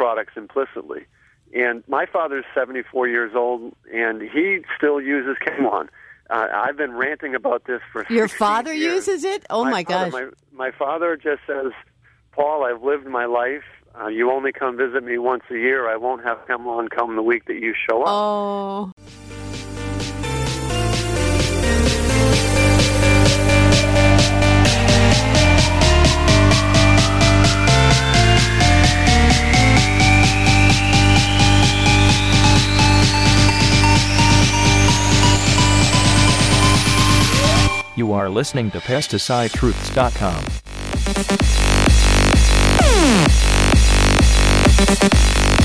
products implicitly. And my father's 74 years old, and he still uses Kenlon. I've been ranting about this for 16 Your father years. uses it? Oh, my gosh. My father just says, Paul, I've lived my life. You only come visit me once a year. I won't have Kenlon come the week that you show up. Oh. You are listening to PesticideTruths.com.